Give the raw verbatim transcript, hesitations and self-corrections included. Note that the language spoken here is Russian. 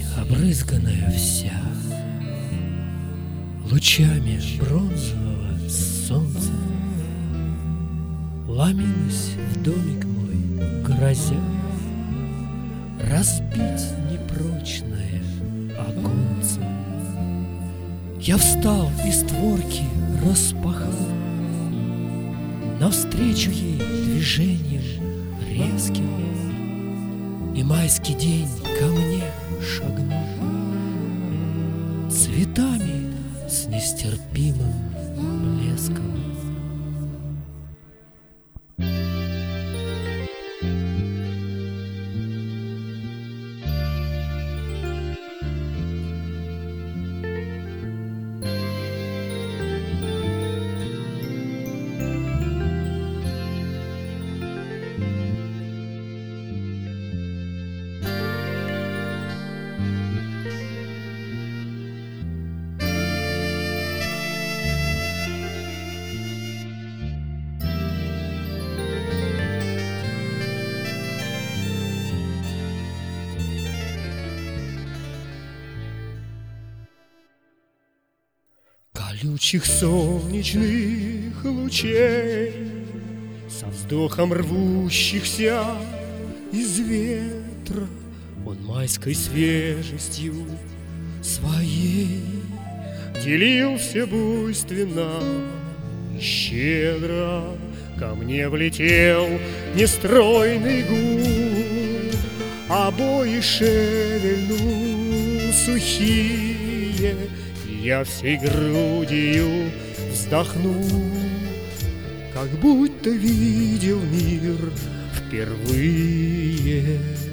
обрызганная вся лучами бронзового солнца, ломилась в домик мой, грозя разбить непрочное оконце. Я встал и створки распахал, навстречу ей движением резким, и майский день ко мне шагнул цветами с нестерпимым блеском. Колючих солнечных лучей, со вздохом рвущихся из ветра, он майской свежестью своей делился буйственно и щедро. Ко мне влетел нестройный гул, обои шевельнул сухие, я всей грудью вздохнул, как будто видел мир впервые.